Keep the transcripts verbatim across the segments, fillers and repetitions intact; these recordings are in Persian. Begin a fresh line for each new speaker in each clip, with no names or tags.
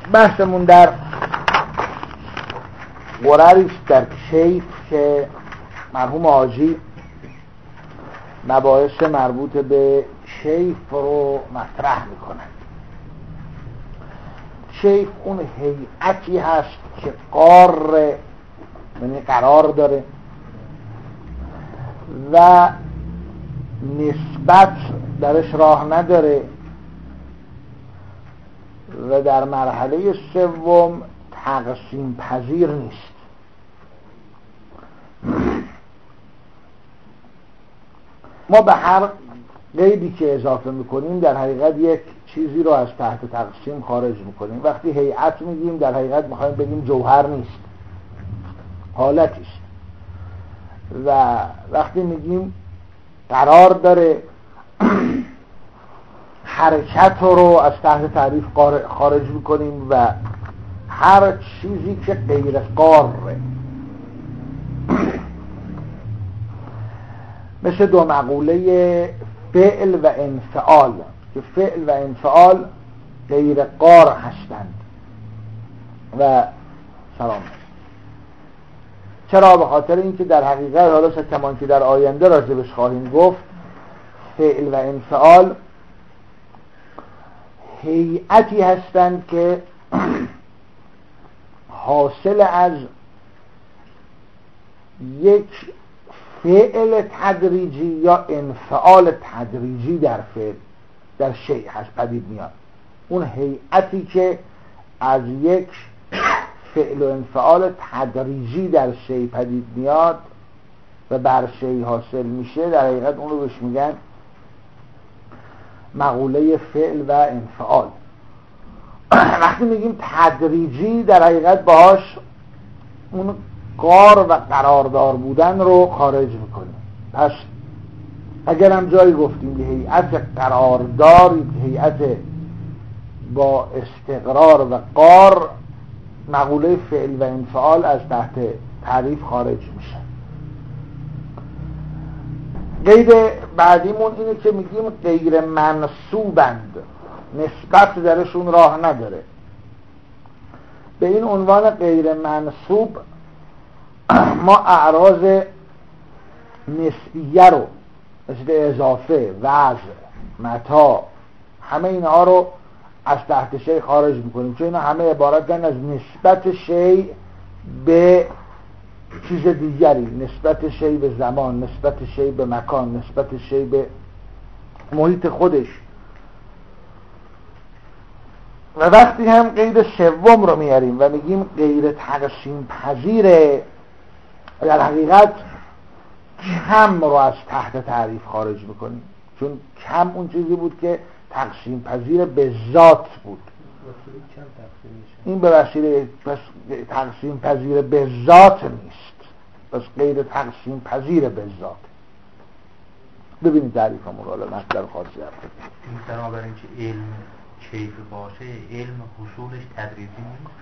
بحثمون در قراری است در کیف که مرحوم حاجی مباحث مربوط به کیف رو مطرح میکنند. کیف اون هیئتی هست که قار یعنی قرار داره و نسبت درش راه نداره و در مرحله سوم تقسیم پذیر نیست. ما به هر قیدی که اضافه میکنیم در حقیقت یک چیزی رو از تحت تقسیم خارج میکنیم. وقتی هیئت میگیم در حقیقت میخوایم بگیم جوهر نیست، حالتی است. و وقتی میگیم قرار داره حرکت رو از تحت تعریف خارج میکنیم و هر چیزی که غیر قاره مثل دو مقوله فعل و انفعال که فعل و انفعال غیر قار هستند و سلام. چرا؟ به خاطر اینکه در حقیقت حالا کمان که در آینده راجبش خواهیم گفت فعل و انفعال هیئتی هستند که حاصل از یک فعل تدریجی یا انفعال تدریجی در فعل در شیء هست پدید میاد. اون هیئتی که از یک فعل و انفعال تدریجی در شیء پدید میاد و بر شیء حاصل میشه، در حقیقت اون رو بهش میگن مقوله فعل و انفعال. وقتی میگیم تدریجی در حقیقت باهاش اون قار و قراردار بودن رو خارج میکنیم. پس اگر هم جایی گفتیم یه هیئت قراردار، هیئت با استقرار و قار، مقوله فعل و انفعال از تحت تعریف خارج میشه. قید بعدیمون اینه که میگیم غیر منسوبند، نسبت درشون راه نداره. به این عنوان غیر منسوب ما اعراض نسبیه رو مثل اضافه، وضع، متاع، همه اینها رو از تحت شیء خارج میکنیم، چون اینا همه عبارتن از نسبت شیء به چیز دیگری، نسبت شیء به زمان، نسبت شیء به مکان، نسبت شیء به محیط خودش. و وقتی هم قید سوم رو میاریم و میگیم غیر تقسیم پذیره، در حقیقت کم رو از تحت تعریف خارج میکنیم، چون کم اون چیزی بود که تقسیم پذیر به ذات بود. این به وسیله پس تقسیم پذیر به ذات نیست، پس غیر تقسیم پذیر به ذات. ببینید تعریف همون رو حالا مطلب خاصی هست.
این بنابراین که علم کیف باشه، علم حصولش تدریجی نیست،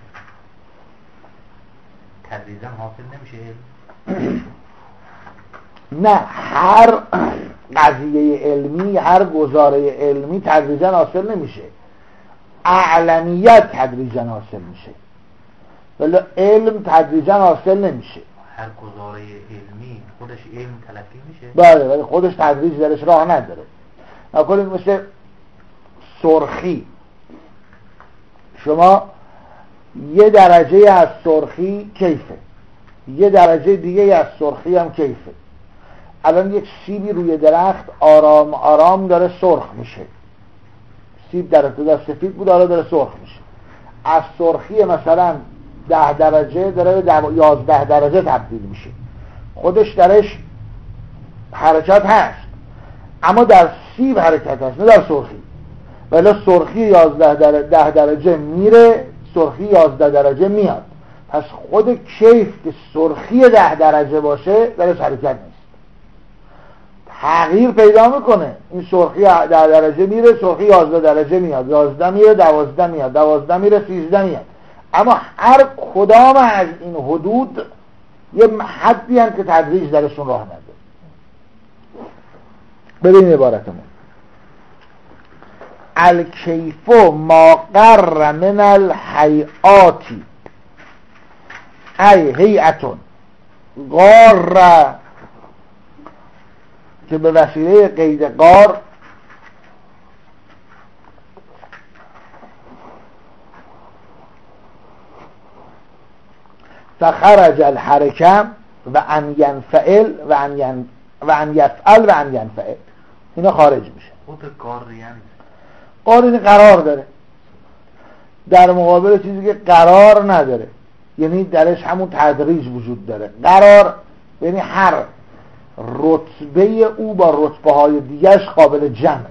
تدریجا حاصل نمیشه علم.
نه، هر قضیه علمی، هر گزاره علمی تدریجا حاصل نمیشه، اعلمیت تدریجا حاصل میشه، ولی علم تدریجا حاصل نمیشه.
هر گزاره علمی خودش علم تلقی میشه،
بله، ولی خودش تدریج درش راه نداره. نکنید مثل سرخی، شما یه درجه از سرخی کیفه، یه درجه دیگه از سرخی هم کیفه. الان یک سیبی روی درخت آرام آرام داره سرخ میشه، سیب در ابتدا سفید بود، حالا داره سرخ میشه. از سرخی مثلا ده درجه داره به یازده درجه تبدیل میشه، خودش درش حرکت هست، اما در سیب حرکت هست نه در سرخی. ولی سرخی یازده درجه ده درجه میره، سرخی یازده درجه میاد. پس خود کیف که سرخی ده درجه باشه درش حرکت نیست، تغییر پیدا میکنه. این سرخی ده درجه میره، سرخی یازده درجه میاد، یازده میره، دوازده میاد، دوازده میره، سیزده میاد. اما هر کدام از این حدود یه حدی هم که تدریج درشون راه نداره. ببینید عبارتمون الکیف ما قر من الحیات ای هیئتون قار که به وسیله قید قار فخرج الحرکم و ان ینفعل و ان ین و ان یفعل و ان ینفعل، اینا خارج میشه.
خود قار یعنی
قار این قرار داره در مقابل چیزی که قرار نداره، یعنی درش همون تدریج وجود داره. قرار یعنی هر رتبه او با رتبه های دیگرش قابل جمعه.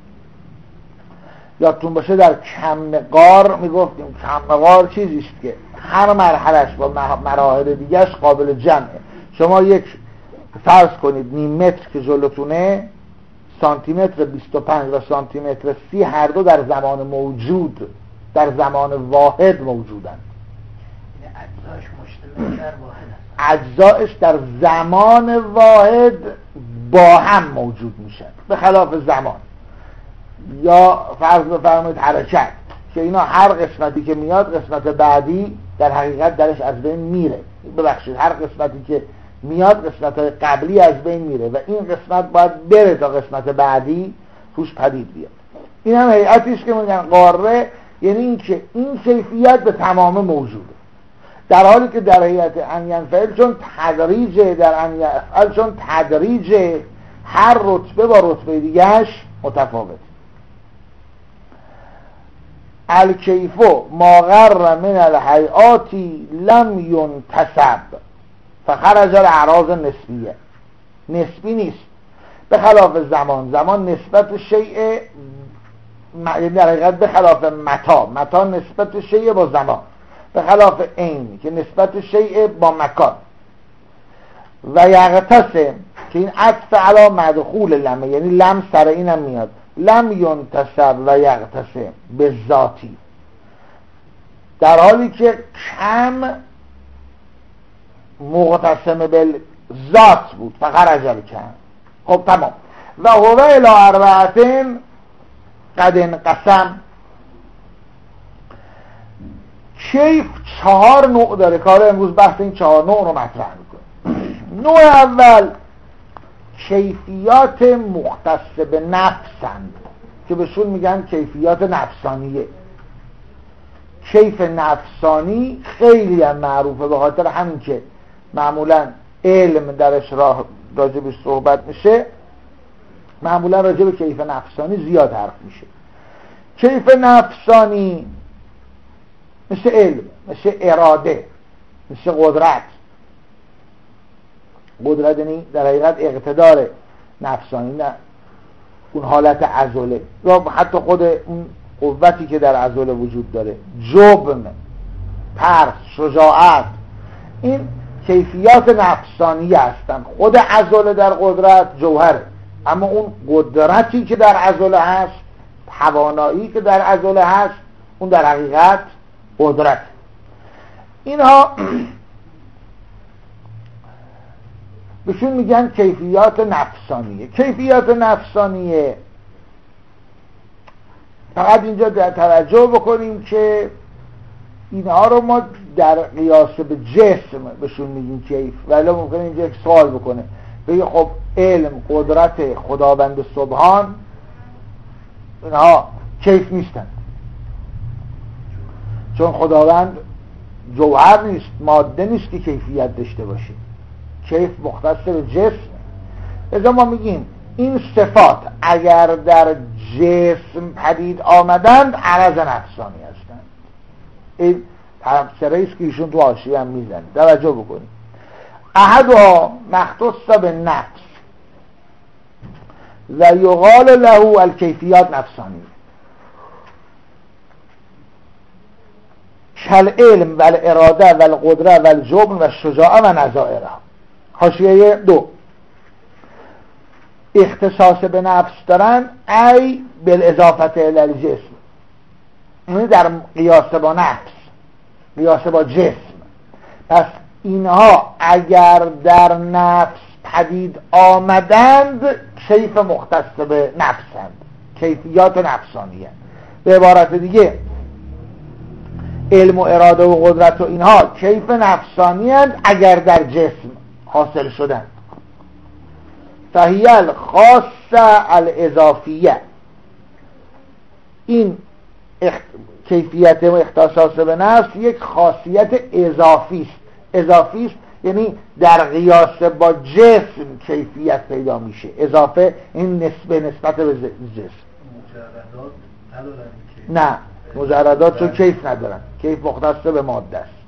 یادتون باشه در کم قار میگفتیم کم قار چیزیست که هر مرحلش با مراحل دیگرش قابل جمعه. شما یک فرض کنید نیم متر که جلوتونه، سانتی متر بیست و پنج و سانتی متر سی هر دو در زمان موجود در زمان واحد موجودن.
اجزاش مشتمل در واحد است.
اجزایش در زمان واحد با هم موجود میشن، به خلاف زمان. یا فرض بفرمایید حرکت که اینا هر قسمتی که میاد قسمت بعدی در حقیقت درش از بین میره. ببخشید هر قسمتی که میاد قسمت قبلی از بین میره و این قسمت باید بره تا قسمت بعدی توش پدید بیاد. این هم هیئتیش که میگن قاره، یعنی این که این کیفیت به تمام موجوده، در حالی که در هیئت ان ینفعل چون تدریجه، در ان یفعل چون تدریجه، هر رتبه با رتبه دیگهش متفاوت. الکیفو ما غر من الهیئات لم ینتسب فخرج الاعراض نسبیه. نسبی نیست، به خلاف زمان. زمان نسبت شیء در حقیقت به خلاف متا، متا نسبت شیء با زمان، به خلاف عین که نسبت شیء با مکان. و یغتسم که این عطف علی مدخول لمه، یعنی لم سر اینم میاد، لم ینتسب و یغتسم به ذاتی، در حالی که کم مقتسم به ذات بود فخرج الکم. خب تمام. و هو الی اربعتین قد انقسم. کیف چهار نوع داره. کار امروز بحث این چهار نوع رو مطرح میکنه. نوع اول کیفیات مختص به نفسند که بهشون میگن کیفیات نفسانیه. کیف نفسانی خیلی هم معروفه، به خاطر همین که معمولا علم درش راه راجبش صحبت میشه، معمولا راجب کیف نفسانی زیاد حرف میشه. کیف نفسانی مثل علم، مثل اراده، مثل قدرت. قدرت یعنی در حقیقت اقتدار نفسانی، نه اون حالت عضله، یا حتی خود اون قوتی که در عضله وجود داره. جبن، ترس، شجاعت، این کیفیات نفسانی هستن. خود عضله در قدرت جوهره، اما اون قدرتی که در عضله هست، توانایی که در عضله هست، اون در حقیقت قدرت. اینها بهشون میگن کیفیات نفسانیه. کیفیات نفسانیه فقط اینجا در توجه بکنیم که اینها رو ما در قیاس به جسم بهشون میگیم کیف، ولی ممکنه اینجا یک سوال بکنه بگه خب علم، قدرت خداوند سبحان، اینها کیف نیستن، چون خداوند جوهر نیست، ماده نیست که کیفیت داشته باشه. کیف مختص به جسم. ازا ما میگیم این صفات اگر در جسم پدید آمدند عرض نفسانی هستند. این تفسیری است که ایشون تو حاشیه هم میزنه، توجه بکنید. احدها مختص به نفس و یقال له الکیفیات نفسانی کل علم و الاراده و القدره و الجبن و الشجاعه و نظائره. حاشیه دو، اختصاص به نفس دارن ای بالاضافه الی الجسم، یعنی در قیاس با نفس، قیاس با جسم. پس اینها اگر در نفس پدید آمدند کیف مختص به نفسند. کیفیات نفسانیه. به عبارت دیگه علم و اراده و قدرت و اینها کیف نفسانی هستند اگر در جسم حاصل شدن. فهی الخاصه الاضافیه، این اخت... کیفیت و اختصاص به نفس یک خاصیت اضافی است. اضافی است یعنی در قیاس با جسم کیفیت پیدا میشه. اضافه این نسبه نسبت به جسم.
مجردات ندارن که
نه، مجردات چون کیف ندارن، کیف مختص به ماده است.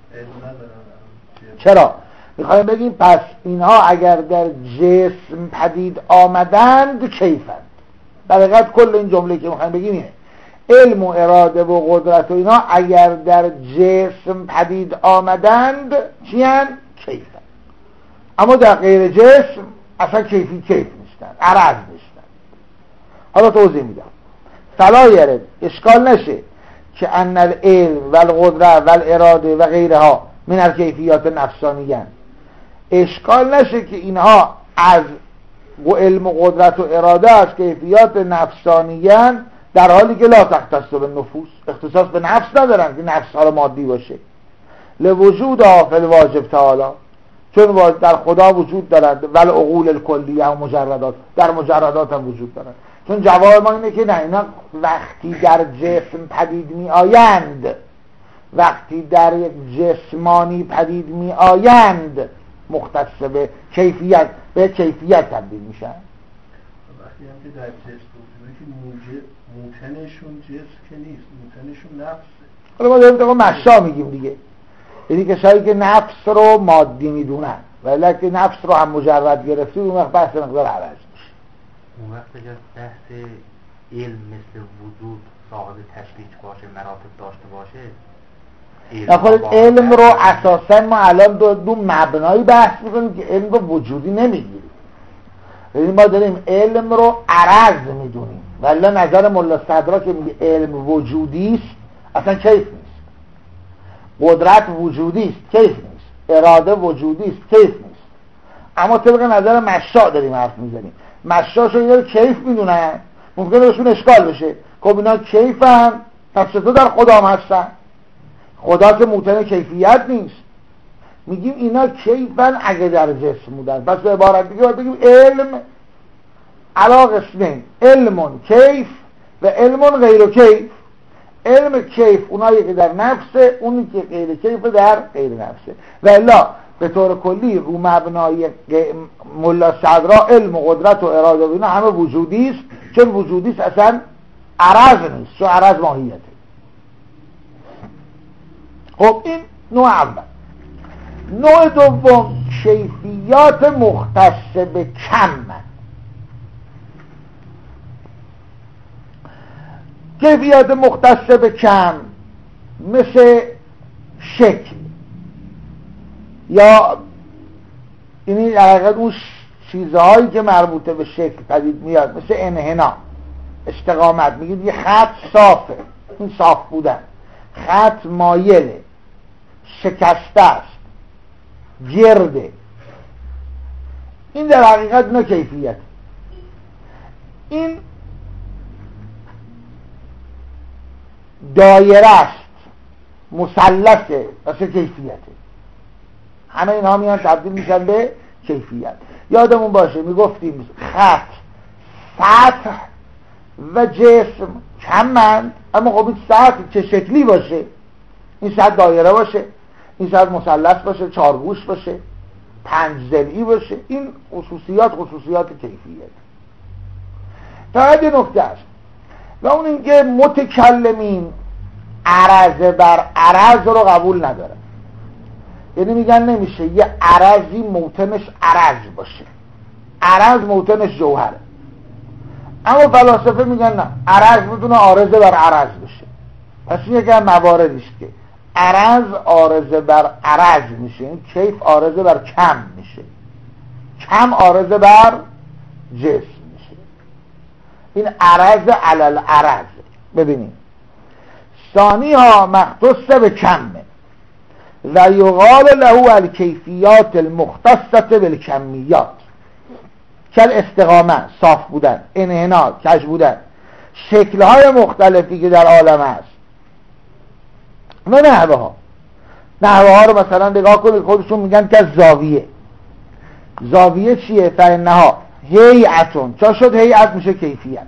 چرا؟ میخوایم بگیم پس اینها اگر در جسم پدید آمدند کیفند. در حقیقت کل این جمله که میخوایم بگیم اینه، علم و اراده و قدرت و اینها اگر در جسم پدید آمدند چیان؟ کیفند. اما در غیر جسم اصلا کیفی کیف نیستند، عرض نیستند. حالا توضیح میدم. فلا یرد، اشکال نشه که ان العلم و القدرت و الاراده و غیرها من الکیفیات نفسانیان، اشکال نشه که اینها از و علم و قدرت و اراده از کیفیات نفسانیان، در حالی که لا تختص به نفوس، اختصاص به نفس ندارن که نفس حالا مادی باشه. لوجود فی الواجب تعالی، چون در خدا وجود دارند، ول عقول الکلیه و مجردات، در مجردات هم وجود دارند. چون جواب ما اینه که نه، اینا وقتی در جسم پدید می آیند، وقتی در یک جسمانی پدید می آیند مختص به کیفیت، به کیفیت تبدیل میشن.
وقتی هم که در جسم بودونه که موجه موتنشون جسم که نیست، موتنشون نفسه.
حالا ما داریم دقیقا مشا میگیم دیگه، یعنی کسایی که نفس رو مادی میدونن، ولی که نفس رو هم مجرد گرفتی اون وقت بحث مقدار عوض میشه.
اون وقت اگر بحث علم مثل وجود صاحب تشریح باشه، مراتب داشته باشه،
نخواهید علم رو اساسا ما الان دو, دو مبنایی بحث میکنیم که علم رو وجودی نمیگیریم. یعنی ما داریم علم رو عرض میدونیم، ولی نظر ملا صدرا که میگه علم وجودی است اصلا کیف نیست. قدرت وجودی است، کیف نیست. اراده وجودی است، کیف نیست. اما طبق نظر مشا داریم حرف میزنیم. مشا شو اینا کیف میدونن، ممکنه بهشون اشکال بشه. خب اینا کیفن، پس چطور در خدا هم هستن؟ خدا که موتن کیفیت نیست. میگیم اینا کیفن اگه در جسم بودن. پس به عبارت دیگه باید بگیم علم علا قسمین، علم کیف و علم غیر کیف. علم کیف اونایی که در نفسه، اونی که غیر کیف در غیر نفسه. و الا به طور کلی رو مبنای ملا صدرا علم و قدرت و اراده و اینا همه وجودی است، چون وجودی است اصلا عرض نیست، چون عرض ماهیته. خب این نوع اول. نوع دوم کیفیات مختص به کم. کیفیات مختص به کم مثل شکل، یا یعنی در حقیقت اون چیزهایی که مربوطه به شکل پدید میاد، مثل انحنا، استقامت. میگید یه خط صافه، این صاف بودن. خط مایله، شکسته است، گرده. این در حقیقت نه کیفیت. این دایره است، مثلثه، واسه کیفیته. همه اینها میان تبدیل میشن به کیفیت. یادمون باشه میگفتیم خط، سطح و جسم کمند، اما خب این سطح چه شکلی باشه؟ این سطح دایره باشه، این سطح مثلث باشه، چارگوش باشه، پنج ضلعی باشه. این خصوصیات خصوصیات کیفیت. فقط یه نکته است و اون اینکه متکلمین عرض بر عرض رو قبول ندارن. یعنی میگن نمیشه یه عرضی موتنش عرض باشه، عرض موتنش جوهره. اما فلاسفه میگن نه، عرض میتونه عارضه بر عرض بشه. پس این یکی از مواردیست که عرض عارضه بر عرض میشه، این کیف عارضه بر کم میشه، کم عارضه بر جسم میشه. این عرض علل عرض. ببینید ثانی ها مختص به کمه و یقال له الکیفیات المختصه بالکمیات، کل استقامه، صاف بودن، انحنا، کج بودن، شکل‌های مختلفی که در عالم هست و نحوه ها نحوه ها رو مثلا نگاه کنید، خودشون میگن که زاویه. زاویه چیه؟ فإنها هیئتون، چا شد هیئت میشه کیفیت،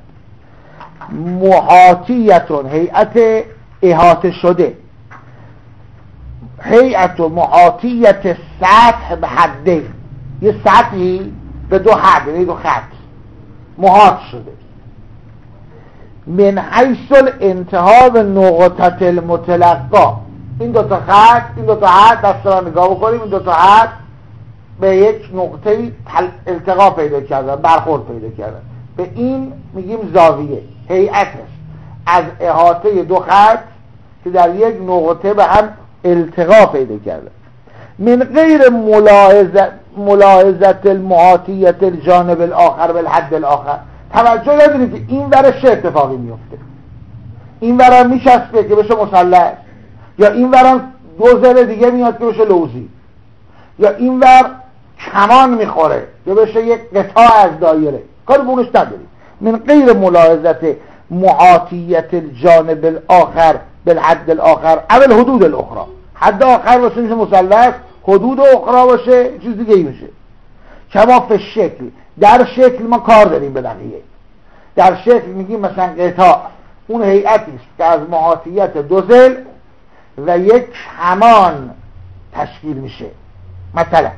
محاطیتون هیئت احاطه شده، هیئت و محاطیت سطح به حده، یه سطحی به دو حد، یعنی دو خط محاط شده. من حیث الانتها و نقطة المتلقا، این دو تا خط، این دو تا حد دست را نگاه بکنیم، این دو تا حد به یک نقطه التقا پیدا کردن، برخورد پیدا کردن، به این میگیم زاویه. هیئت است از احاطه دو خط که در یک نقطه به هم التقا پیدا کردن. من غیر ملاحظت ملاحظت المحاطیت الجانب الاخر بالحد الاخر، توجه ندارید که این ورش چه اتفاقی میفته، این ورم میشسته که بشه مثلث، یا این ورم دو زل دیگه میاد که بشه لوزی، یا این ور کمان میخوره که بشه یک قطاع از دایره، کار بونش ندارید. من غیر ملاحظت محاطیت الجانب الاخر بالحد الاخر او الحدود الاخرى، حد آخر باشه میشه مثلث، حدود اخرى باشه چیز دیگه ای میشه. کما فی شکل، در شکل ما کار داریم به بقیه. در شکل میگیم مثلا قطاع اون هیئتی است که از محاطیت دو ضلع و یک کمان تشکیل میشه. مثلا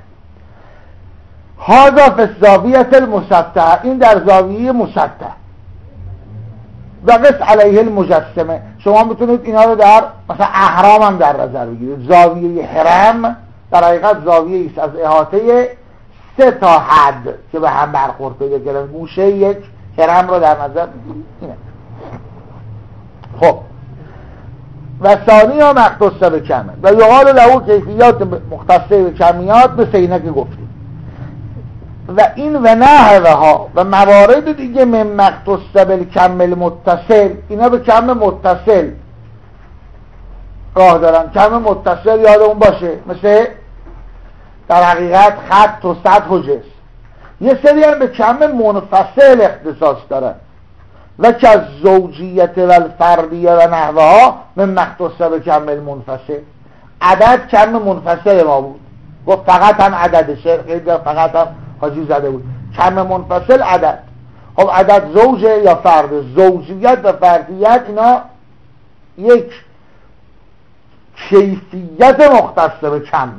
هذا فی الزاویه المسطحه، این در زاویه مسطح. و قس علیه المجسمه، شما میتونید اینا رو در مثلا اهرام هم در نظر بگیرید. زاویه هرم در حقیقت زاویه است از احاطه سه تا حد که به هم برخورد پیدا کردن، گوشه یک هرم رو در نظر بگیرید. خب و ثانی ها مختصه به کمه و یقال له کیفیات مختصه به کمیات به سینه که گفتیم. و این و نحوه ها و موارد دیگه من مختصه به کم المتصل، اینا به کم متصل راه دارن. کم متصل یادمون باشه مثل در حقیقت خط و سطح و جسم. یه سری هم به کم منفصل اختصاص دارن و که از زوجیت و الفردیه و نحوه ها من مختصه به کم المنفصل. عدد کم منفصل ما بود، گفت فقط هم عدد شرقی، فقط هم حاجی زده بود کم منفصل عدد. خب عدد زوجه یا فرد، زوجیت و فردیت اینا یک کیفیت مختصه به کم.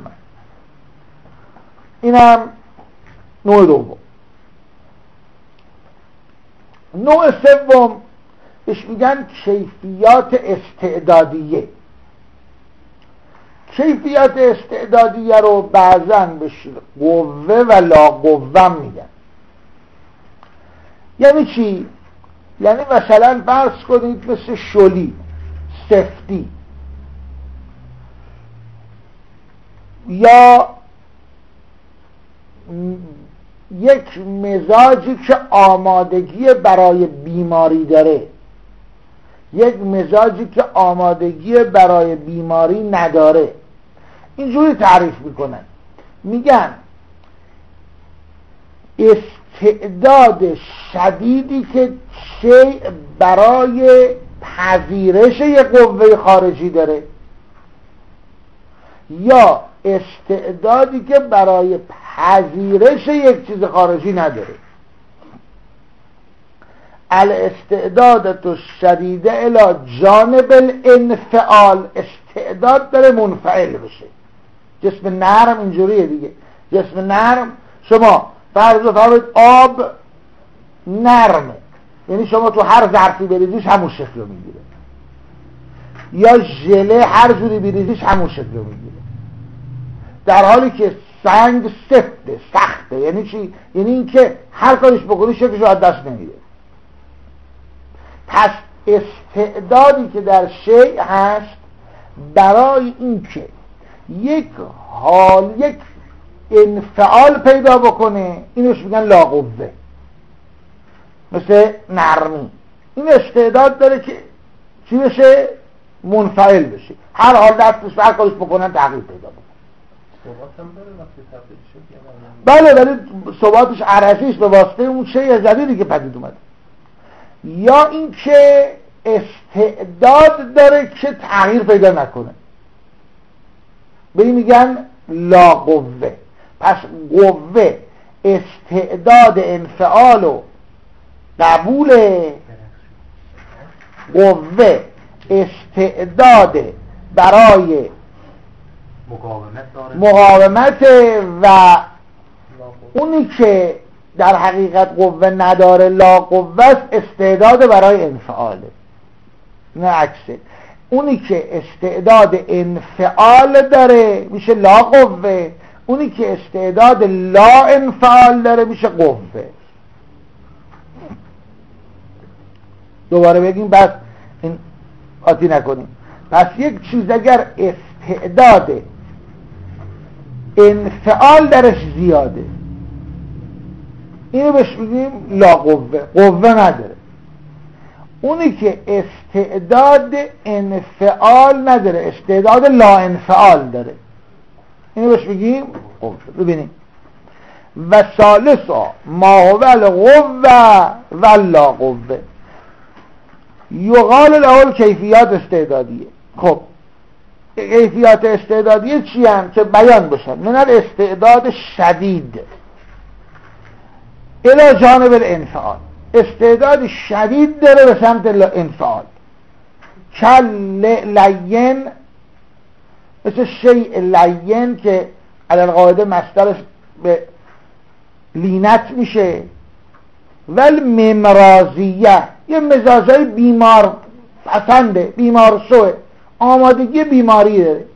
اینم نوع دوم. نوع سوم بهش میگن کیفیات استعدادیه. کیفیات استعدادیه رو بعضاً بهش قوه و لا قوه میگن. یعنی چی؟ یعنی مثلا فرض کنید مثل شلی، سفتی، یا یک مزاجی که آمادگی برای بیماری داره، یک مزاجی که آمادگی برای بیماری نداره، اینجوری تعریف میکنن. میگن استعداد شدیدی که شیء برای پذیرش یک قوه خارجی داره، یا استعدادی که برای پذیرش یک چیز خارجی نداره. الاستعدادت الشدیده الی جانب الانفعال، استعداد داره منفعل بشه. جسم نرم اینجوریه دیگه. جسم نرم، شما فرض بفرمایید آب نرمه، یعنی شما تو هر ظرفی بریزیش همون شکل رو میگیره، یا ژله هر جوری بریزیش همون شکل رو میگیره. در حالی که سنگ سفته، سخته. یعنی چی؟ یعنی این که هر کارش بکنی شکلش رو از دست نمیده. پس استعدادی که در شیء هست برای این که یک حال، یک انفعال پیدا بکنه، اینوش میگن لاقوه. مثل نرمی، این استعداد داره که چی بشه؟ منفعل بشه، هر حال دستش هر کارش بکنن تغییر پیدا بکنه.
ثبات هم داره وقتی تبدیل شد؟
بله، ولی ثباتش عرضیش به واسطه اون شیء جدیدی که پدید اومده. یا اینکه استعداد داره که تغییر پیدا نکنه، به این میگن لا قوه. پس قوه استعداد انفعال و قبول، قوه استعداد برای مقاومت و اونی که در حقیقت قوه نداره لا قوه است، استعداد برای انفعاله. نه عکسه، اونی که استعداد انفعال داره میشه لا قوه، اونی که استعداد لا انفعال داره میشه قوه. دوباره بگیم بس این قاطی نکنیم. پس یک چیز اگر استعداد انفعال درش زیاده، اینو بهش میگیم لا قوه، قوه نداره. اونی که استعداد انفعال نداره، استعداد لا انفعال داره، اینو بهش میگیم قوه. ببینیم و ثالثا ما هو القوه و لا قوه یقال له کیفیات استعدادیه. خب کیفیات استعدادیه چی هم که بیان بشن؟ من الاستعداد شدید الى جانب الانفعال، استعداد شدید داره به سمت انفعال. کل لین، مثل شیء لین که علی القاعده مصدرش به لینت میشه. ول ممرازیه، یه مزاجای بیمار پسنده، بیمار شوه، آمادگی بیماری داره.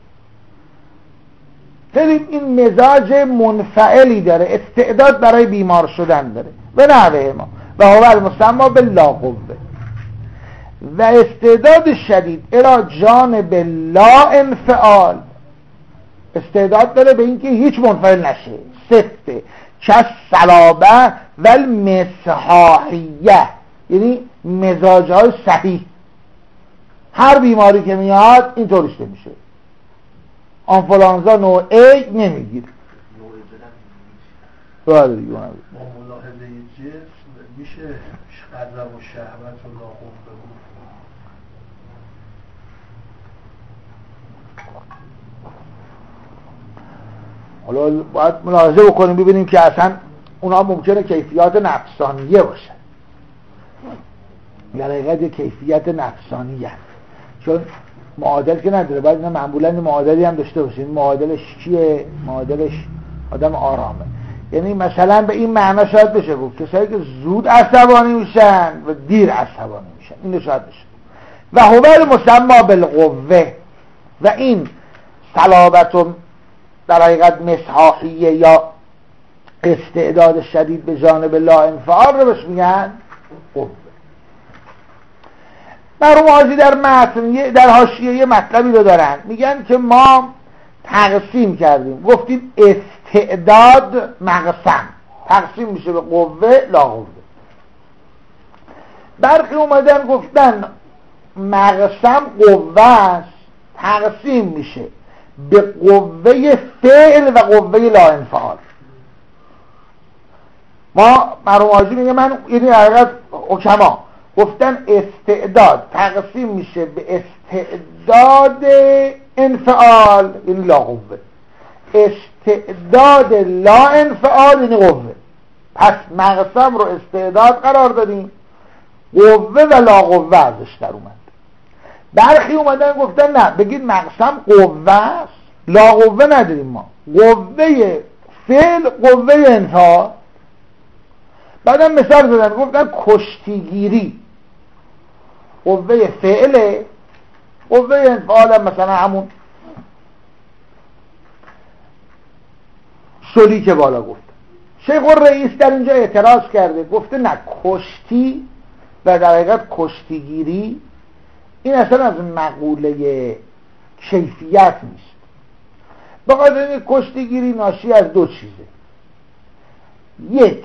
خیلی این مزاج منفعلی داره، استعداد برای بیمار شدن داره به نحوه ما. و هو المسمى باللا قوه. و استعداد شدید الی جانب لا انفعال، استعداد داره به اینکه هیچ منفعل نشه. سفته کس صلابه و المصحاحیه، یعنی مزاجهای صحیح. هر بیماری که میاد این طورشته میشه. آنفولانزا نوع A نمیگیره.
با ملاحظه جسم میشه غضب و شهوت و لاقوه بگو.
حالا باید ملاحظه بکنیم ببینیم که اصلا اونا ممکنه کیفیات نفسانیه باشه، در حقیقت کیفیت نفسانیه، چون معادل که نداره. باید اینا معمولا معادلی هم داشته باشه. این معادلش چیه؟ معادلش آدم آرامه. یعنی مثلا به این معنا شاید بشه گفت کسایی که زود عصبانی میشن و دیر عصبانی میشن، این شاید بشه. و هو المسمى بالقوه، و این صلابت در حقیقت مصحاحیه یا استعداد شدید به جانب لا انفعال رو بهش میگن قوه. مرحوم حاجی در متن در حاشیه یه مطلبی رو دارن، میگن که ما تقسیم کردیم، گفتیم استعداد مقسم تقسیم میشه به قوه لا قوه. برخی اومدن گفتن مقسم قوه است، تقسیم میشه به قوه فعل و قوه لا انفعال. ما مرحوم حاجی میگه من یعنی حقیقت حکما گفتن استعداد تقسیم میشه به استعداد انفعال یعنی لا قوه، استعداد لا انفعال یعنی قوه. پس مقسم رو استعداد قرار دادیم، قوه و لا قوه ازش در اومد. برخی اومدن گفتن نه، بگید مقسم قوه است، لا قوه نداریم ما، قوه فعل قوه انفعال. بعدم مثال زدن گفتن کشتیگیری قوه فعله، قوه انفعال هم مثلا همون شلی که بالا گفت. شیخ الرئیس در اینجا اعتراض کرده، گفته نه، کشتی و در حقیقت کشتیگیری این اصلا از مقوله کیفیت نیست. بخاطر این کشتیگیری ناشی از دو چیزه. یک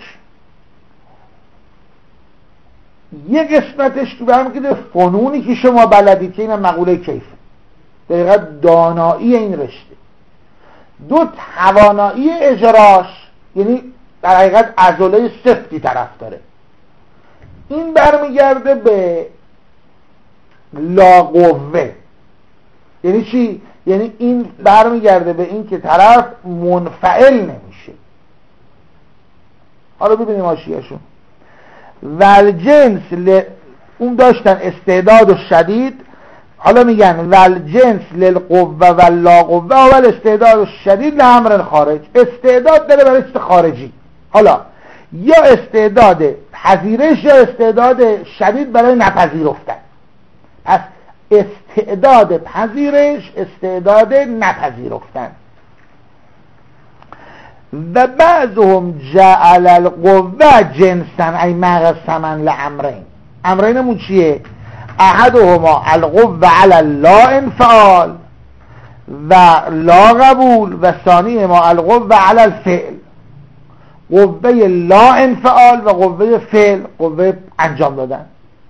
یک قسمتش تو برمیگرده فنونی که شما بلدید که این هم مقوله کیفه، در حقیقت دانایی این رشته. دو توانایی اجراش، یعنی در حقیقت عضله سفتی طرف داره. این برمیگرده به لا قوه. یعنی چی؟ یعنی این برمیگرده به این که طرف منفعل نمیشه. حالا ببینیم حاشیه‌شون. والجنس ل... اون داشتن استعداد و شدید، حالا میگن والجنس للقوه و لا قوه اول استعداد و شدید لامر خارج. استعداد داره برای چیز خارجی، حالا یا استعداد پذیرش یا استعداد شدید برای نپذیرفتن. پس استعداد پذیرش، استعداد نپذیرفتن. و بعضهم جعل القوه جنسا ای مقسما لامرین. امرینمون چیه؟ احدهما القوه علی لا انفعال و لا قبول و ثانی ما القوه علی الفعل. قوه لا انفعال و قوه فعل، قوه انجام دادن.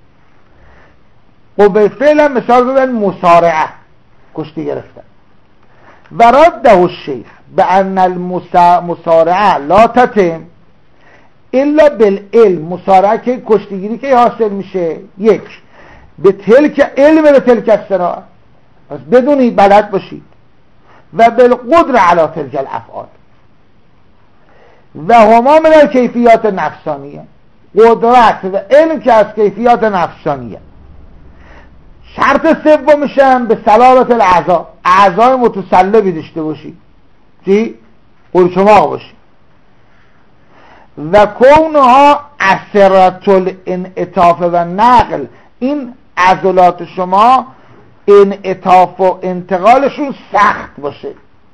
قوه فعل هم مثال دادن مسارعه، کشتی گرفتن. و رده الشیخ بأن المسارعه لا تتم الا بالعلم. مسارعه که کشتیگیری که حاصل میشه، یک به تلک علم به تلک الصناعه، پس بدونی بلد باشید، و بالقدر علی تلک الافعال و هما من الکیفیات نفسانیه. قدرت و علم که از کیفیات نفسانیه. شرط سومش هم به سلامت الاعضاء، اعضای متسلبی داشته باشی، چی؟ قلچماق باشی. و کونها اثرت الانعطاف و نقل، این عضلات شما انعطاف و انتقالشون سخت باشه.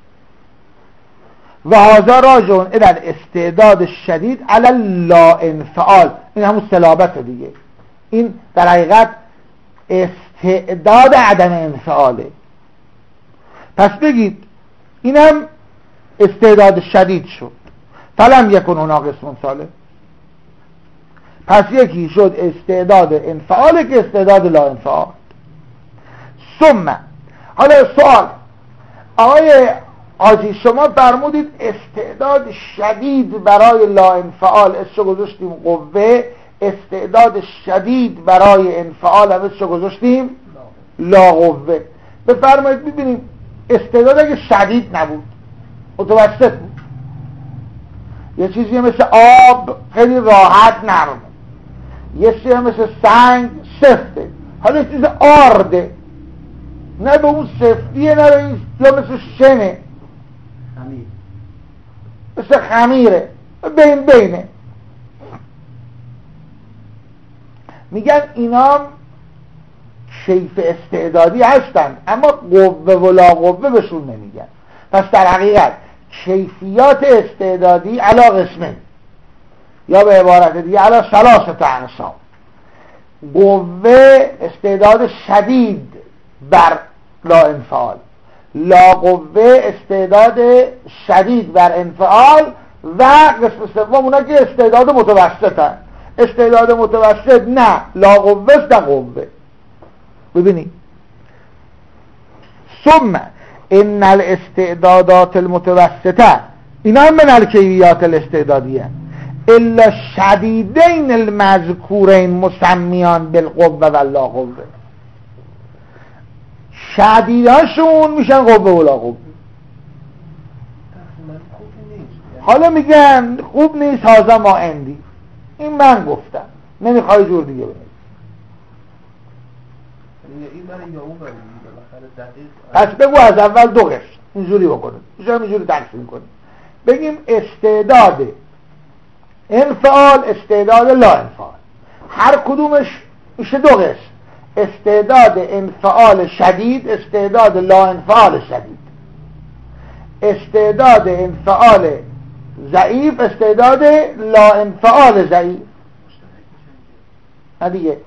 و هذا راجعون الى الاستعداد شدید علی لا انفعال. این همون صلابت دیگه. این در حقیقت استعداد عدم انفعاله. پس بگید اینم استعداد شدید شد. فلم یکن هناك اسم صالح. پس یکی شد استعداد انفعاله که استعداد لا انفعال. ثم حالا سوال آقای حاجی، شما فرمودید استعداد شدید برای لا انفعال اسمشو گذاشتیم قوه، استعداد شدید برای انفعال هم اسمشو گذاشتیم لا قوه. بفرمایید ببینیم استعداد اگه شدید نبود، متوسط بود، یه چیزی مثل آب خیلی راحت نرم، یه چیزی مثل سنگ سفته، حالا یه چیز آرده، نه به اون سفتیه نه به این، یا مثل شنه خمیر، مثل خمیره، بین بینه. میگن اینا شیف استعدادی هستند اما قوه و لا قوه بهشون نمیگن. پس در حقیقت کیفیات استعدادی علی قسمه، یا به عبارت دیگه علی ثلاثه اقسام. قوه استعداد شدید بر لا انفعال، لا قوه استعداد شدید بر انفعال، و قسم سوم اونا که استعداد متوسطن. استعداد متوسط نه لا قوه است نه قوه. ببینید ثم ان الاستعدادات المتوسطه اینا هم من الکیفیات الاستعدادیه الا شدیدین المذکورین مسمیان بالقوه و لا قوه. شدیداشون میشن قوه و لا قوه. حالا میگن خوب نیست، هازا ما اندی، این من گفتم، نمیخوای جور دیگه بگید.
این برای یا اون برای
پس بگو از اول دو قسم اینجوری بکنیم، اینجوری تقسیم کنیم، بگیم استعداد انفعال، استعداد لا انفعال. هر کدومش میشه دو قسم، استعداد انفعال شدید، استعداد لا انفعال شدید، استعداد انفعال ضعیف، استعداد لا انفعال ضعیف. نه دیگه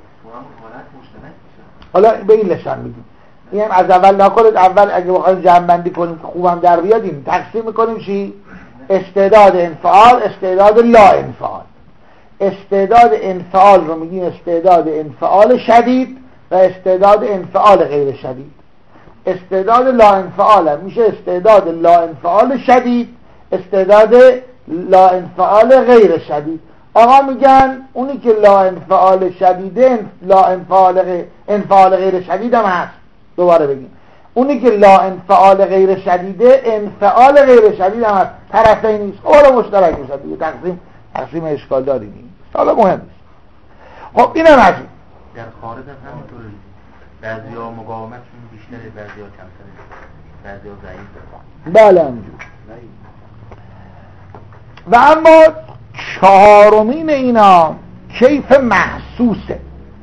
حالا به این لسان میگیم، این از اول نکنید. اول اگه بخوایم جمع بندی کنیم که خوبم در بیادیم، تقسیم میکنیم چی؟ استعداد انفعال، استعداد لا انفعال. استعداد انفعال رو میگیم استعداد انفعال شدید و استعداد انفعال غیر شدید. استعداد لا انفعال میشه استعداد لا انفعال شدید، استعداد لا انفعال غیر شدید. آقا میگن اونی که لا انفعال شدیده لا انفعال غیر, انفعال غیر شدید هم هست. دوباره بگیم اونی که لا انفعال غیر شدیده انفعال غیر شدید هم هست، طرفین نیست، حالا مشترک میشه دیگه، تقسیم تقسیم اشکال داری نیست، حالا مهم نیست. خب اینم از این.
در خارج هم همینطوره، بعضیا مقاومتشون بیشتره، بعضیا کمتره، بعضیا ضعیفه.
بله همینجور. و اما چهارمین اینا کیف محسوسه.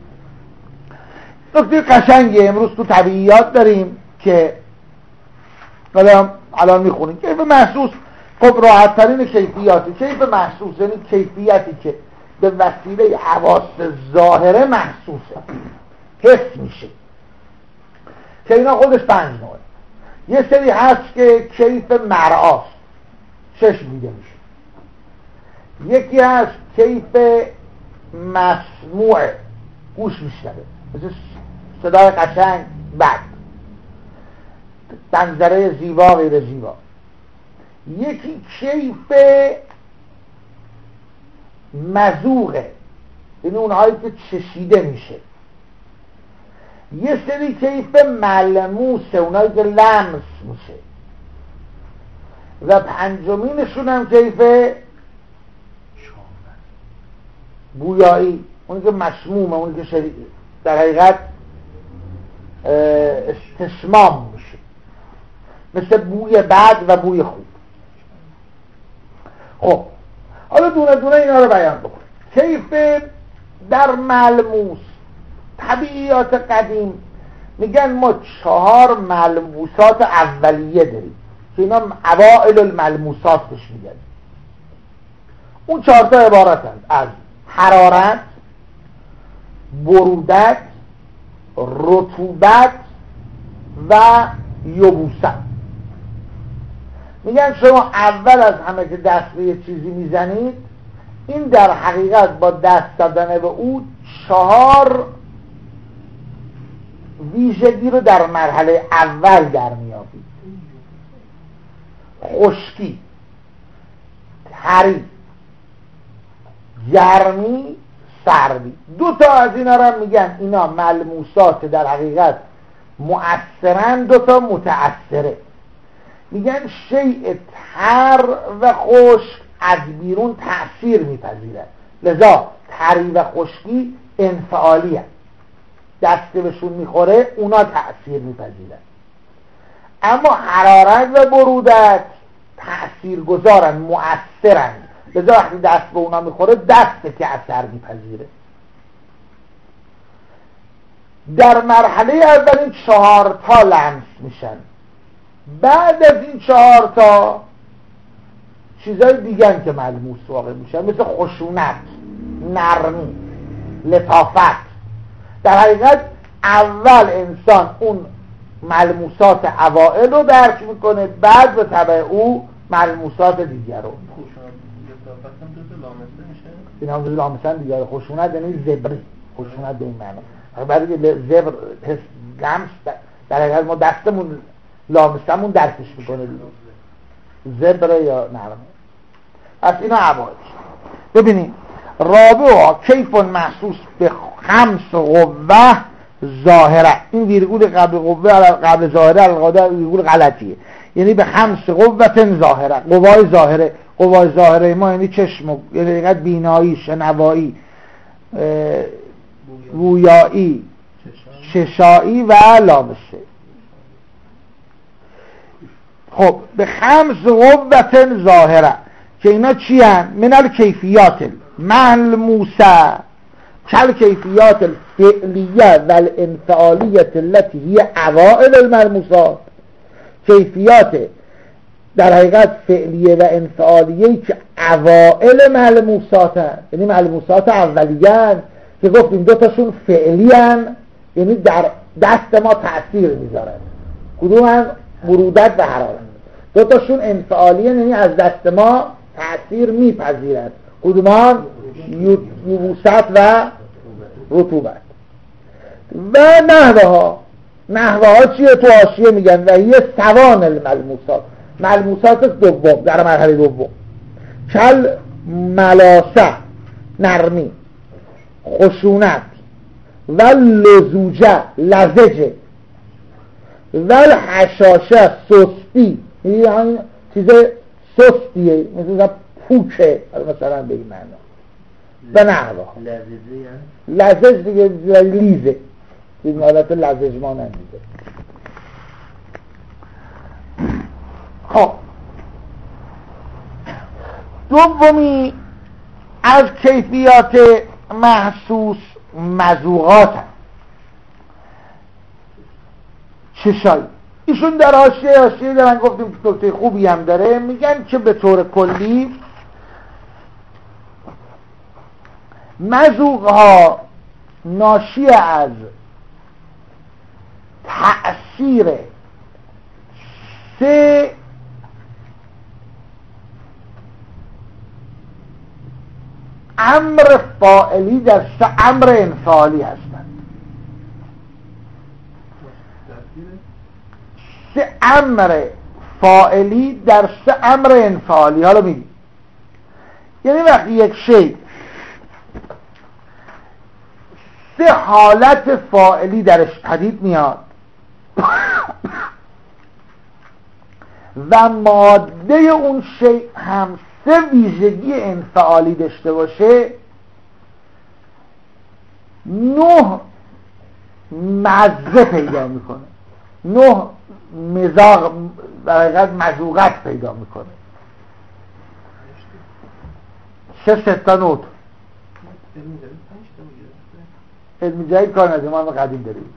نکته قشنگی امروز تو طبیعیات داریم که الان الان میخونیم کیف محسوس. خب راحت ترین کیفیاتی کیف محسوس یعنی کیفیتی که به وسیله حواس ظاهره محسوسه، حس میشه، که اینا خودش پنج نوعه. یه سری هست که کیف مرآست، چشم دیده میشه. یکی هست کیف مسموع، گوش میشنوه، مثل صدای قشنگ، بد، منظره زیبا، غیر زیبا. یکی کیف مذوقه، یعنی اونهایی که چشیده میشه. یه سری کیف ملموسه، اونهایی که لمس میشه. و پنجمینشون هم کیف بویایی، اونی که مشمومه، اونی که شدید در حقیقت استشمام میشه، مثل بوی بد و بوی خوب. خب حالا دونه دونه اینا رو بیان بکنیم. کیف در ملموس، طبیعیات قدیم میگن ما چهار ملموسات اولیه داریم که اینا اوائل الملموسات بهش میگن. اون چهار تا عبارتند از حرارت، برودت، رطوبت و یبوست. میگن شما اول از همه که دست به یه چیزی میزنید، این در حقیقت با دست دادن به او چهار ویژگی رو در مرحله اول در میابید: خشکی، تری، گرمی، سردی. دو تا از اینا رو میگن اینا ملموسات در حقیقت مؤثرن، دو تا متأثره. میگن شیء تر و خشک از بیرون تأثیر میپذیرن، لذا تری و خشکی انفعالی هست، دست بهشون میخوره اونا تأثیر میپذیرن. اما حرارت و برودت تأثیر گذارن، مؤثرن، لذا وقتی دست به اونا میخوره دسته که اثر میپذیره. در مرحله اول این چهار تا لمس میشن. بعد از این چهار تا چیزای دیگه که ملموس واقع میشن، مثل خشونت، نرمی، لطافت. در حقیقت اول انسان اون ملموسات اوائل رو درک میکنه، بعد به تبع او ملموسات دیگر رو. این هم لامسن دیگر. خشونت یعنی زبری، خشونت به این معنی. بعد که زبر لمس در حقیقت ما دستمون لامسمون درکش میکنه، زبره یا نرمه. از اینا عوائد. ببینید رابعه کیف محسوس به خمس قوه ظاهره. این ویرگول قبل قوه قبل ظاهره القاعده ویرگول غلطیه، یعنی به خمس قوه ظاهره. قوای ظاهره، قوای ظاهره ما یعنی چشم، یعنی دقیقت بینایی، شنوایی، رویایی، ششایی و لامسه. خب به خمس قوه ظاهره که اینا چی هن؟ من الکیفیات ملموسه کل کیفیات الفعلیه و الانفعالیه التي هی اوائل الملموسات. کیفیات در حقیقت فعلیه و انفعالیه که اوائل ملموسات هن، یعنی ملموسات اولیه هن که گفتیم دو تاشون فعلی هن، یعنی در دست ما تأثیر میذارن. کدوم هن؟ برودت و حرارت. دو تاشون انفعالی هن، یعنی از دست ما تأثیر میپذیرند. کدوم هن؟ یبوست و رطوبت. و نحوه ها، نحوه ها چیه؟ تو حاشیه میگن و یه سوان الملموسات، ملموسات دوم در مرحله دوم. کل ملاسه نرمی، خشونت و لزوجه لزجه و حشاشه سستی، یعنی چیز سستیه مثل پوچه مثلا به این معنا و نحوه. لزج دیگه لیزه، این حالت لزج ما نمیده. خب دومی از کیفیات محسوس مذوقات هست. چشایی ایشون در حاشیه حاشیه دارن، گفتیم نکته خوبی هم داره، میگن که به طور کلی مذوقها ناشی از تأثیر سه امر فاعلی در سه امر انفعالی هستند. سه امر فاعلی در سه امر انفعالی. حالا میگیم یعنی وقتی یک شی سه حالت فاعلی درش پدید میاد و ماده اون شی هم سه ویژگی انفعالی داشته باشه، نه مزه پیدا میکنه، نه مزاق در حقیقت مذوقت پیدا میکنه. سه ستا نوت علمی جدید کار نداریم، ما قدیم داریم.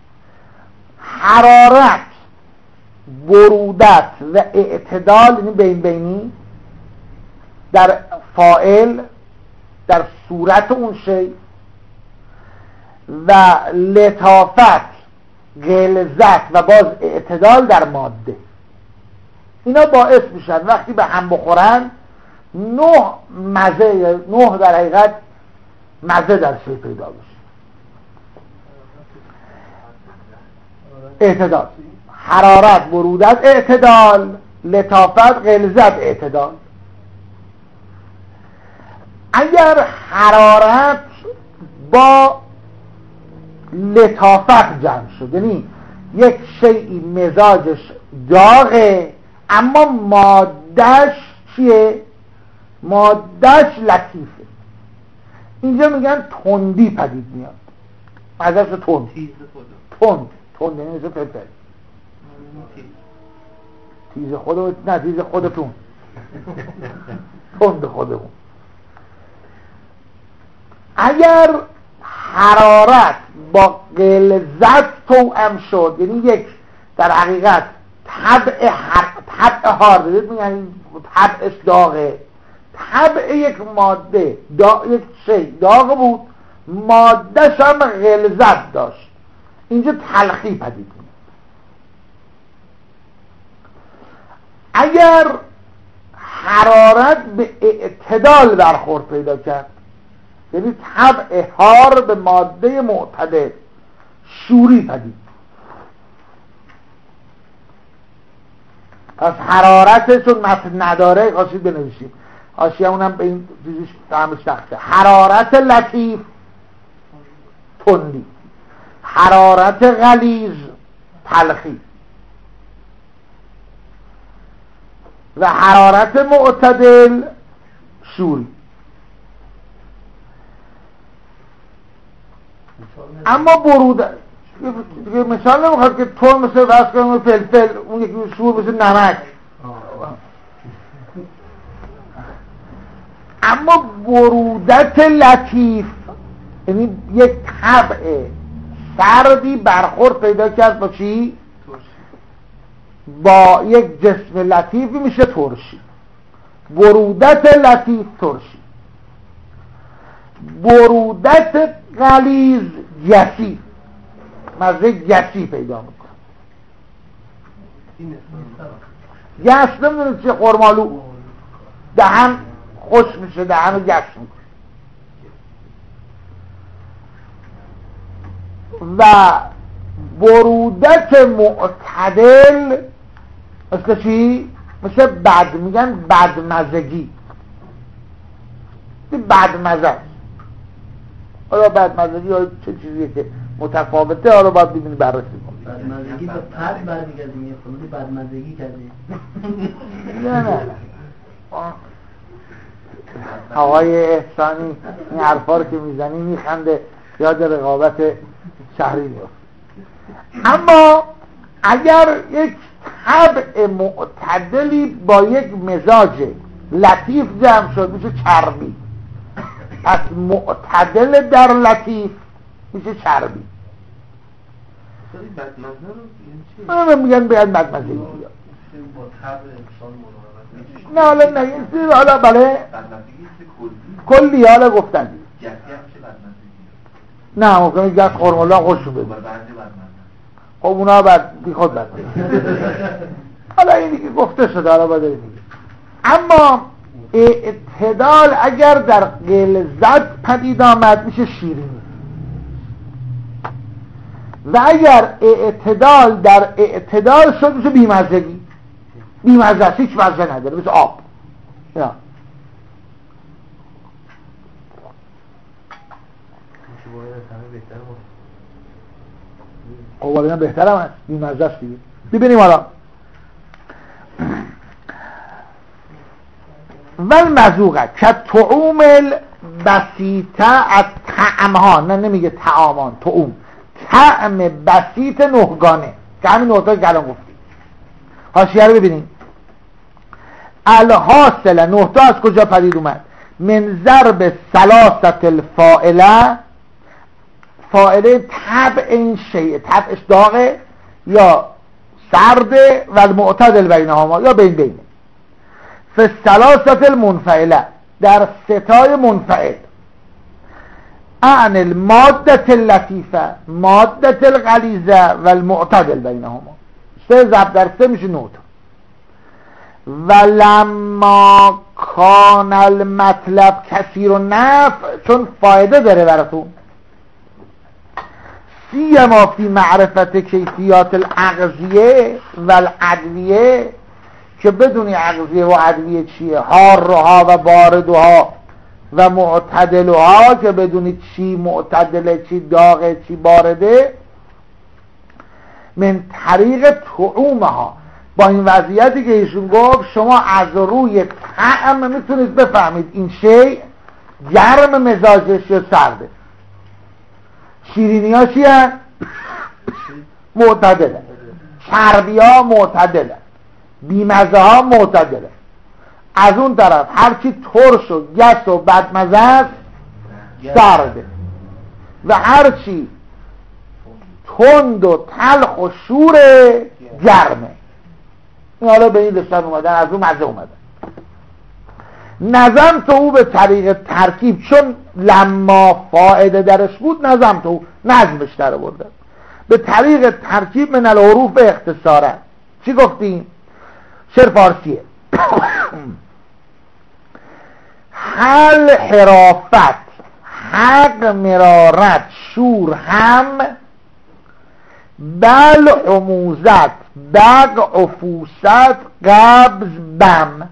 حرارت، برودت و اعتدال، یعنی بین بینی در فاعل، در صورت اون شی، و لطافت، غلظت و باز اعتدال در ماده. اینا باعث میشن وقتی به هم بخورن نه مزه، نه در حقیقت مزه در شی پیدا بشه. اعتدال، حرارت، برودت، اعتدال، لطافت، غلظت، اعتدال. اگر حرارت با لطافت جمع شد، یعنی یک شیئی مزاجش داغه اما مادهش چیه؟ مادهش لطیفه، اینجا میگن تندی پدید میاد. ازش تند تند تند یعنی مثل فلفل تیز خودمون، نه تیز خودتون تند خودمون. اگر حرارت با غلظت توأم شد، یعنی یک در حقیقت طبع طبع هارد، میگن طبعش داغه، طبع یک ماده دا... یک شی داغ بود، مادهش هم غلظت داشت، اینجا تلخی پدید میاد. اگر حرارت به اعتدال برخورد پیدا کرد، یعنی طبع حار به ماده معتدل، شوری پدید. پس حرارت چون متن نداره خواستید بنویسیم، حاشیه اونم به این چیزش فهمش سخته. حرارت لطیف تندی، حرارت غلیظ تلخی و حرارت معتدل شوری. اما برود مثال نمیخواد که تون مثل واسه کنم فلفل، اون یکی شور مثل نمک. اما برودت لطیف یعنی یک طبع سردی برخورد پیدا کرد با چی؟ با یک جسم لطیفی میشه ترشی. برودت لطیف ترشی، برودت غلیظ جسی، مزه جسی پیدا میکنه. گس نمیدونید چه خرمالو دهن خوش میشه، دهن رو گس میکنه. و برودت معتدل مثل چی؟ مثل بد، میگن بدمزگی، بدمزه. حالا بدمزگی یا چه چیزیه که متفاوته، حالا باید ببینی بررسی کنی.
بدمزگی به پد برمیگردیم یه خودی بدمزگی کردیم.
نه نه آقای احسانی این حرفا رو که میزنی میخنده، یاد رقابت شهری میفته. اما اگر یک طبع معتدلی با یک مزاج لطیف جمع شد میشه چربی. پس معتدل در لطیف میشه چربی.
بدمزه رو
میگن باید بدمزگی
با طبع انسان مراقبت.
نه حالا نه حالا بله کلی حالا گفتن نه ممکنه گرد خورمالا خوششون بده خب اونا بعد بی خود بده حالا اینی که گفته شده حالا باید میگه. اما اعتدال اگر در غلظت پدید آمد میشه شیرینی، و اگر اعتدال در اعتدال شد میشه بیمزگی. بیمزه است، هیچ مزه نداره، مثل آب. یا اولا بهتر هم هست، بیمزه است دیگه. ببینیم حالا والمذوقه که طعوم البسیطه از طعمها، نه نمیگه طعامان، طعوم طعم بسیط نهگانه که همین نهتا که الان گفتیم. حاشیه رو ببینیم. الحاصل نهتا از کجا پدید اومد؟ من ضرب ثلاثه الفاعله، فاعله طبع این شیء، طبعش داغه یا سرده، و المعتدل بینهما یا بین بینه. فالثلاثه المنفعله، در ستای منفعل، عن الماده اللطیفه، ماده الغلیظه و المعتدل بینهما. سه ضرب در سه میشه نهتا. ولما کان المطلب کثیر و نفع، چون فایده داره براتون، سیما فی معرفت کیفیات الاغذیه و الادویه، که بدونی اغذیه و ادویه چیه، حارها و باردها و معتدلها، که بدونی چی معتدله، چی داغه، چی بارده. من طریق طعومها، با این وضعیتی که ایشون گفت شما از روی طعم میتونید بفهمید این شی گرم مزاجش یا سرده. شیرینی ها چی هست؟ معتدله. چربی ها معتدله. بیمزه ها معتدله. از اون طرف هرچی ترش و گس و بدمزه است سرده، و هرچی تند و تلخ و شور گرمه. این حالا به این لسان اومدن، از اون مزه اومدن. نظم تو او به طریق ترکیب، چون لما فائده درش بود نظم تو او نظمش در آوردن به طریق ترکیب من الحروف اختصاره. چی گفتیم؟ شعر فارسیه. حل حرافت، حق مرارت، شور هم، بل عموزت، بق عفوست، قبض بم.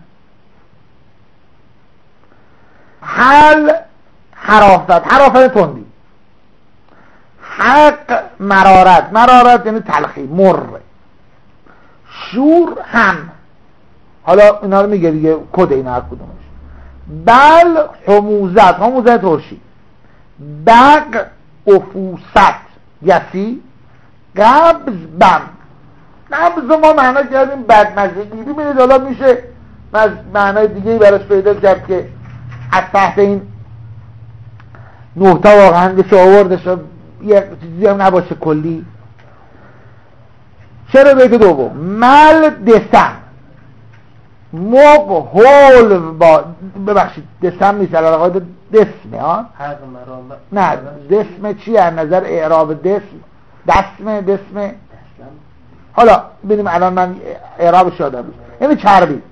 حل حرافت، حرافت تندی. حق مرارت، مرارت یعنی تلخی، مر. شور هم، حالا اینا رو میگه دیگه کد اینا هر کدومش. بل حموزت، حموزت ترشی. بق عفوست یسی. قبض بم، قبض ما معنا کردیم بدمزگی. ببینید حالا میشه معنای دیگه براش پیدا کرد که از تحت این نهتا واقعا بشه آوردش و یه چیزی هم نباشه کلی. چرا بیت دوم؟ مل دسم، مق هول با ببخشید دسم نیست، علاقه دسمه ها. نه دسمه چی از نظر اعراب دسم؟ دسمه دسمه حالا ببینیم الان من اعرابش یادم نیست. یعنی چربی.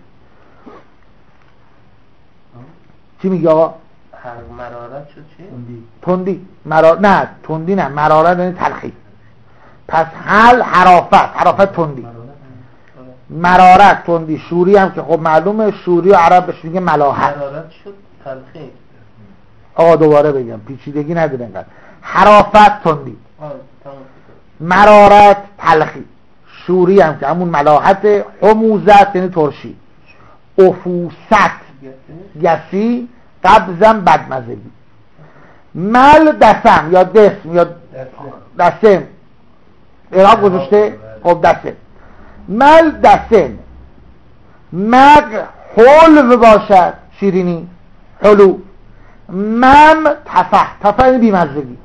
چی میگه آقا؟
مرارت شد چی؟
تندی. مرار... نه تندی نه، مرارت یعنی تلخی. پس حل حرافت، حرافت تندی، مرارت تندی، شوری هم که خب معلومه، شوری و عرب بهش میگه ملاحت.
مرارت شد تلخی.
آقا دوباره بگم پیچیدگی نداره اینقدر. حرافت تندی، مرارت تلخی، شوری هم که همون ملاحت، حموزت یعنی ترشی، افوست گسی، قبضم بدمزگی، مل دسم یا دسم یا دسم اعراب گذاشته. خب دسم مل دسم، مق حلو باشد شیرینی حلو، مم تفه تفه یعنی بیمزگی.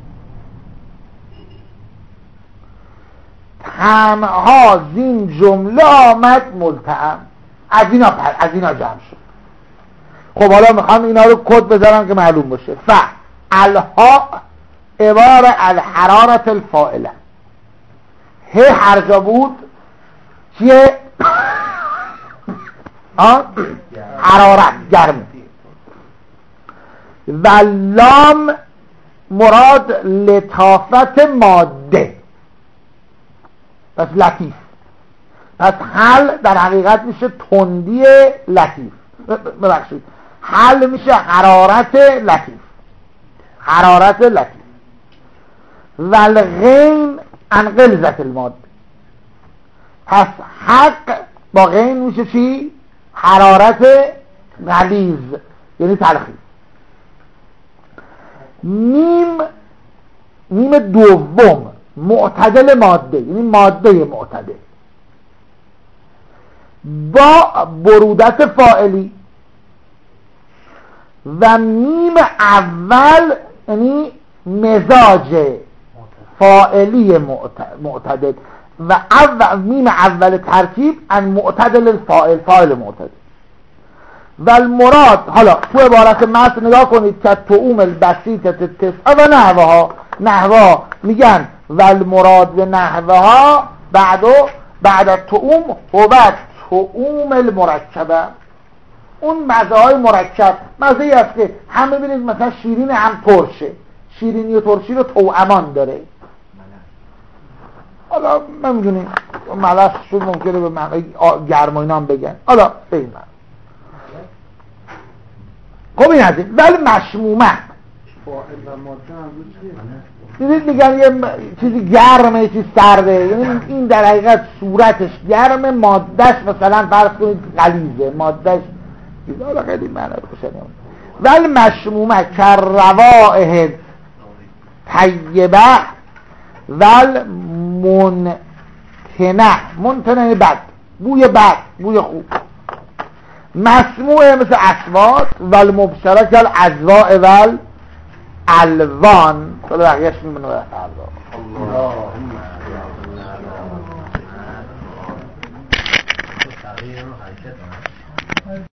طعمها زین جمله آمد ملتهم، از اینا پر از اینا جمع شد. خب حالا میخوام اینا رو کد بذارم که معلوم باشه. ف الها عبار الحرارت الفائله، ه هر جا بود چیه؟ حرارت گرم. و لام مراد لطافت ماده، پس لطیف. پس حل در حقیقت میشه تندی لطیف، ببخشید حل میشه حرارت لطیف، حرارت لطیف. و الغین عن غلظت الماده، پس حق با غین میشه چی؟ حرارت غلیظ یعنی تلخی. میم میم دوم معتدل ماده یعنی ماده معتدل، با برودت فاعلی. و میم اول یعنی مزاج فاعلی معتدل. و اول میم اول ترکیب ان معتدل الفاعل، فاعل معتدل. و المراد، حالا تو عبارت متن نگاه کنید که طعوم البسیطه تسعه و نحوها، نحوها میگن و المراد و نحوها بعدو بعد طعوم و بعد طعوم المرکبه، اون مزه های مرکب. مزه ای است که هم ببینید مثلا شیرین هم ترشه، شیرینی و ترشی رو توأمان داره. حالا نمیدونیم ملس شد ممکنه به معنی گرم و اینا هم بگن، حالا بگیم خب این هستی. ولی مشمومه دیدید میگن یه چیزی گرمه یه چیز سرده، یعنی این در حقیقت صورتش گرمه، مادهش مثلا فرض کنید غلیظه، مادهش حالا خیلی معنی روشنه. ولی مشمومه کروائه طیبه ول منتنه، منتنه بد، بوی بد، بوی خوب. مسموعه مثل اصوات، ول مبشره کل ازواء ول الوان. حالا بقیهش میمونه به فردا.